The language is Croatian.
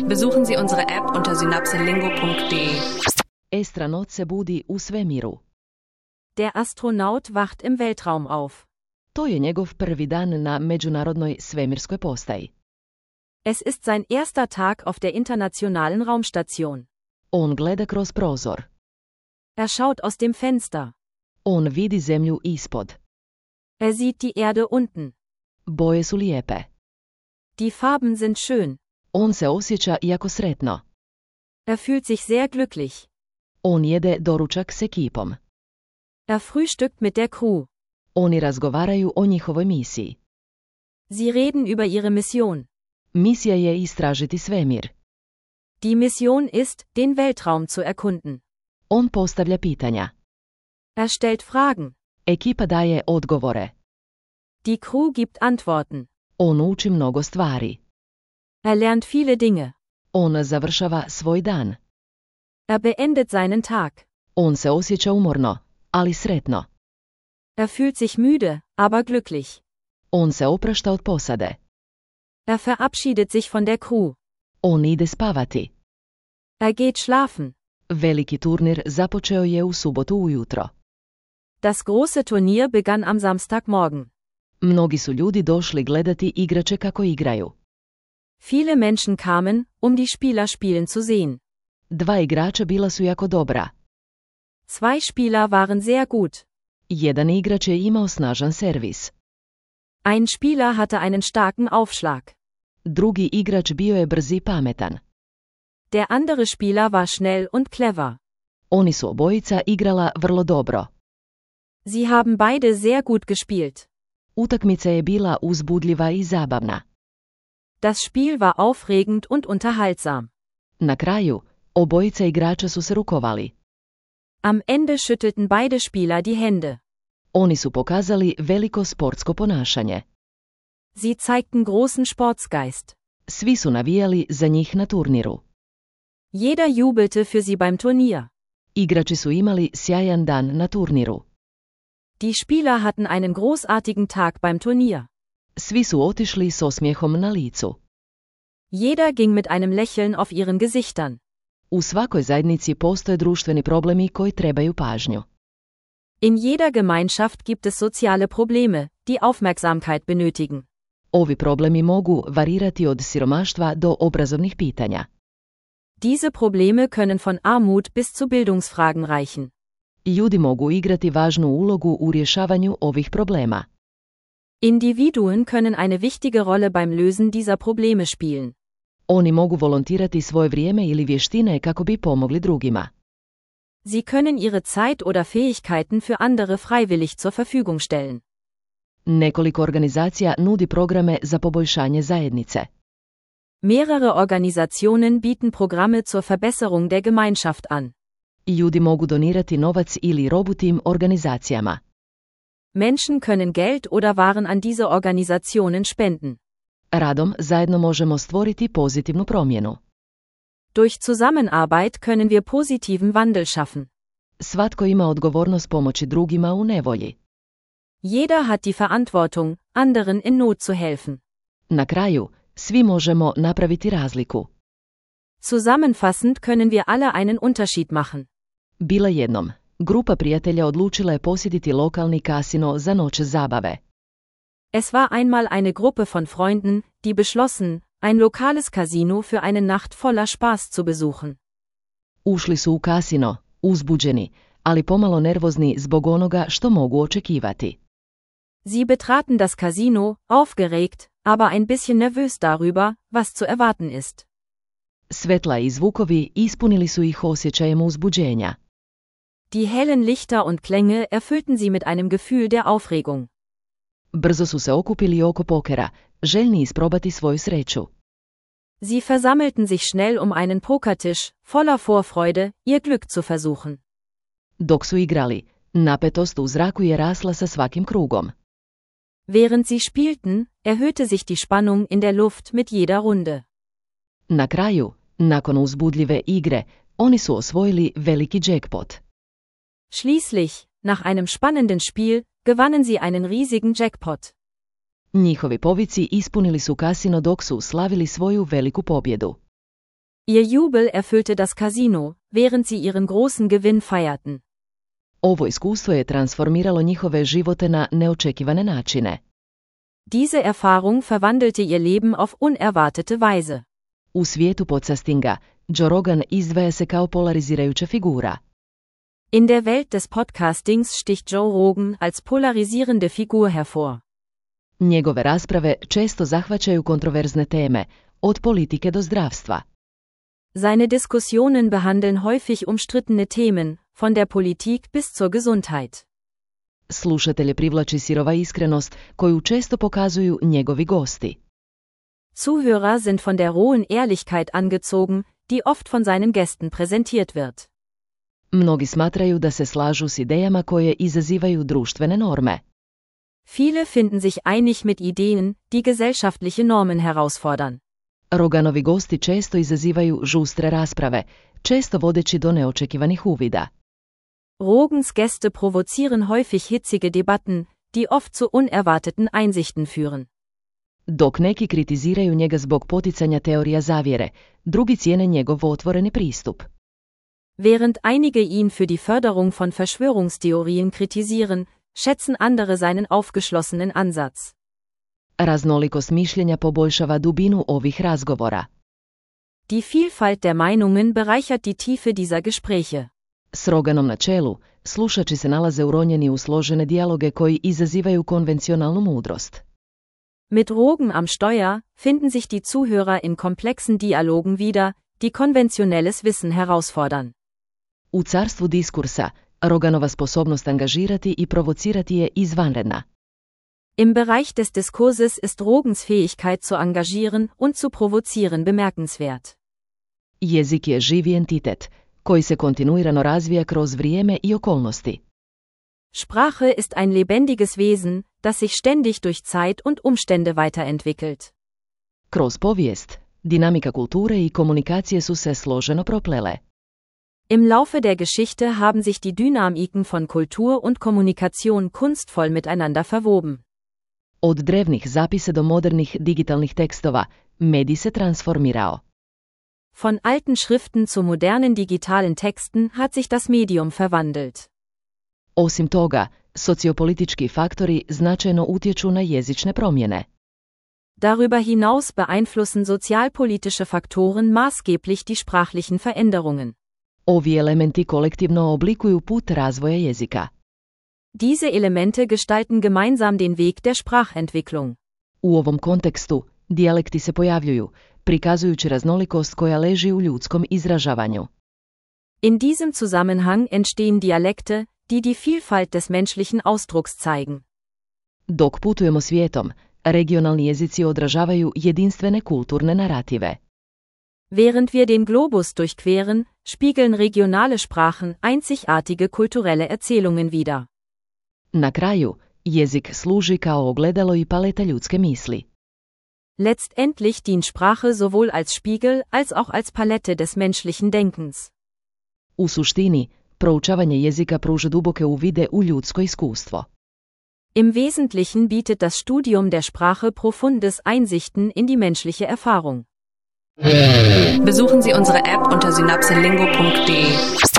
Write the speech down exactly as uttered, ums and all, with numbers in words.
Besuchen Sie unsere App unter synapselingo punkt de. Astronaut se budi u svemiru. Der Astronaut wacht im Weltraum auf. To je njegov prvi dan na međunarodnoj svemirskoj postaji. Es ist sein erster Tag auf der internationalen Raumstation. On gleda kroz prozor. Er schaut aus dem Fenster. On vidi zemlju ispod. Er sieht die Erde unten. Boje su lijepe. Die Farben sind schön. On se osjeća jako sretno. Er fühlt sich sehr glücklich. On jede doručak s ekipom. Er frühstückt mit der Crew. Oni razgovaraju o njihovoj misiji. Sie reden über ihre Mission. Misija je istražiti svemir. Die Mission ist, den Weltraum zu erkunden. On postavlja pitanja. Er stellt Fragen. Ekipa daje odgovore. Die Crew gibt Antworten. On uči mnogo stvari. Er lernt viele Dinge. On završava svoj dan. Er beendet seinen Tag. On se osjeća umorno, ali sretno. Er fühlt sich müde, aber glücklich. On se oprašta od posade. Er verabschiedet sich von der Crew. On ide spavati. Er geht schlafen. Veliki turnir započeo je u subotu ujutro. Das große Turnier begann am Samstagmorgen. Mnogi su ljudi došli gledati igrače kako igraju. Viele Menschen kamen, um die Spieler spielen zu sehen. Dva igrača bila su jako dobra. Zwei Spieler waren sehr gut. Jedan igrač je imao snažan servis. Ein Spieler hatte einen starken Aufschlag. Drugi igrač bio je brz i pametan. Der andere Spieler war schnell und clever. Oni su obojica igrala vrlo dobro. Sie haben beide sehr gut gespielt. Utakmica je bila uzbudljiva i zabavna. Das Spiel war aufregend und unterhaltsam. Na kraju, obojica igrača su se rukovali. Am Ende schüttelten beide Spieler die Hände. Oni su pokazali veliko sportsko ponašanje. Sie zeigten großen Sportsgeist. Svi su navijali za njih na turniru. Jeder jubelte für sie beim Turnier. Igrači su imali sjajan dan na turniru. Die Spieler hatten einen großartigen Tag beim Turnier. Svi su otišli s osmijehom na licu. Jeder ging mit einem Lächeln auf ihren Gesichtern. U svakoj zajednici postoje društveni problemi koji trebaju pažnju. In jeder Gemeinschaft gibt es soziale Probleme, die Aufmerksamkeit benötigen. Ovi problemi mogu varirati od siromaštva do obrazovnih pitanja. Diese Probleme können von Armut bis zu Bildungsfragen reichen. Ljudi mogu igrati važnu ulogu u rješavanju ovih problema. Individuen können eine wichtige Rolle beim Lösen dieser Probleme spielen. Oni mogu volontirati svoje vrijeme ili vještine kako bi pomogli drugima. Sie können ihre Zeit oder Fähigkeiten für andere freiwillig zur Verfügung stellen. Nekoliko organizacija nudi programe za poboljšanje zajednice. Mehrere Organisationen bieten Programme zur Verbesserung der Gemeinschaft an. Ljudi mogu donirati novac ili robu tim organizacijama. Menschen können Geld oder Waren an diese Organisationen spenden. Radom zajedno možemo stvoriti pozitivnu promjenu. Durch Zusammenarbeit können wir positiven Wandel schaffen. Svatko ima odgovornost pomoći drugima u nevolji. Jeder hat die Verantwortung, anderen in Not zu helfen. Na kraju, svi možemo napraviti razliku. Zusammenfassend können wir alle einen Unterschied machen. Bila jednom, grupa prijatelja odlučila je posjetiti lokalni kasino za noć zabave. Es war einmal eine Gruppe von Freunden, die beschlossen, ein lokales Casino für eine Nacht voller Spaß zu besuchen. Ušli su u kasino, uzbuđeni, ali pomalo nervozni zbog onoga što mogu očekivati. Sie betraten das Casino, aufgeregt, aber ein bisschen nervös darüber, was zu erwarten ist. Svetla i zvukovi ispunili su ih osjećajem uzbuđenja. Die hellen Lichter und Klänge erfüllten sie mit einem Gefühl der Aufregung. Brzo su se okupili oko pokera, željni isprobati svoju sreću. Sie versammelten sich schnell um einen Pokertisch, voller Vorfreude, ihr Glück zu versuchen. Dok su igrali, napetost u zraku je rasla sa svakim krugom. Während sie spielten, erhöhte sich die Spannung in der Luft mit jeder Runde. Na kraju, nakon uzbudljive igre, oni su osvojili veliki jackpot. Schließlich, nach einem spannenden Spiel, gewannen sie einen riesigen Jackpot. Njihovi povici ispunili su kasino dok su slavili svoju veliku pobjedu. Ihr Jubel erfüllte das Casino, während sie ihren großen Gewinn feierten. Ovo iskustvo je transformiralo njihove živote na neočekivane načine. Diese Erfahrung verwandelte ihr Leben auf unerwartete Weise. U svijetu podcastinga, Joe Rogan izdvaja se kao polarizirajuća figura. In der Welt des Podcastings sticht Joe Rogan als polarisierende Figur hervor. Njegove rasprave često zahvaćaju kontroverzne teme, od politike do zdravstva. Seine Diskussionen behandeln häufig umstrittene Themen, von der Politik bis zur Gesundheit. Slušatelje privlači sirova iskrenost, koju često pokazuju njegovi gosti. Zuhörer sind von der rohen Ehrlichkeit angezogen, die oft von seinen Gästen präsentiert wird. Mnogi smatraju da se slažu s idejama koje izazivaju društvene norme. Viele finden sich einig mit Ideen, die gesellschaftliche Normen herausfordern. Roganovi gosti često izazivaju žustre rasprave, često vodeći do neočekivanih uvida. Rogans Gäste provozieren häufig hitzige Debatten, die oft zu unerwarteten Einsichten führen. Dok neki kritiziraju njega zbog poticanja teorija zavjere, drugi cijene njegov otvoreni pristup. Während einige ihn für die Förderung von Verschwörungstheorien kritisieren, schätzen andere seinen aufgeschlossenen Ansatz. Raznolikost mišljenja poboljšava dubinu ovih razgovora. Die Vielfalt der Meinungen bereichert die Tiefe dieser Gespräche. S Roganom na čelu, slušači se nalaze uronjeni u složene dijaloge koji izazivaju konvencionalnu mudrost. Mit Rogan am Steuer finden sich die Zuhörer in komplexen Dialogen wieder, die konventionelles Wissen herausfordern. U carstvu diskursa, Roganova sposobnost angažirati i provocirati je izvanredna. Im Bereich des Diskurses ist Rogans Fähigkeit zu engagieren und zu provozieren bemerkenswert. Jezik je živi entitet, koji se kontinuirano razvija kroz vrijeme i okolnosti. Sprache ist ein lebendiges Wesen, das sich ständig durch Zeit und Umstände weiterentwickelt. Kroz povijest, dinamika kulture i komunikacije su se složeno proplele. Im Laufe der Geschichte haben sich die Dynamiken von Kultur und Kommunikation kunstvoll miteinander verwoben. Od drevnih zapisa do modernih digitalnih tekstova, medij se transformirao. Von alten Schriften zu modernen digitalen Texten hat sich das Medium verwandelt. Osim toga, sociopolitički faktori značajno utječu na jezične promjene. Darüber hinaus beeinflussen sozialpolitische Faktoren maßgeblich die sprachlichen Veränderungen. Ovi elementi kolektivno oblikuju put razvoja jezika. Diese Elemente gestalten gemeinsam den Weg der Sprachentwicklung. U ovom kontekstu, dijalekti se pojavljuju, prikazujući raznolikost koja leži u ljudskom izražavanju. In diesem Zusammenhang entstehen Dialekte, die die Vielfalt des menschlichen Ausdrucks zeigen. Dok putujemo svijetom, regionalni jezici odražavaju jedinstvene kulturne narative. Während wir den Globus durchqueren, spiegeln regionale Sprachen einzigartige kulturelle Erzählungen wider. Na kraju, jezik služi kao ogledalo i paleta ljudske misli. Letztendlich dient Sprache sowohl als Spiegel als auch als Palette des menschlichen Denkens. U suštini, proučavanje jezika pruža duboke uvide u ljudsko iskustvo. Im Wesentlichen bietet das Studium der Sprache profundes Einsichten in die menschliche Erfahrung. Besuchen Sie unsere App unter synapselingo punkt de.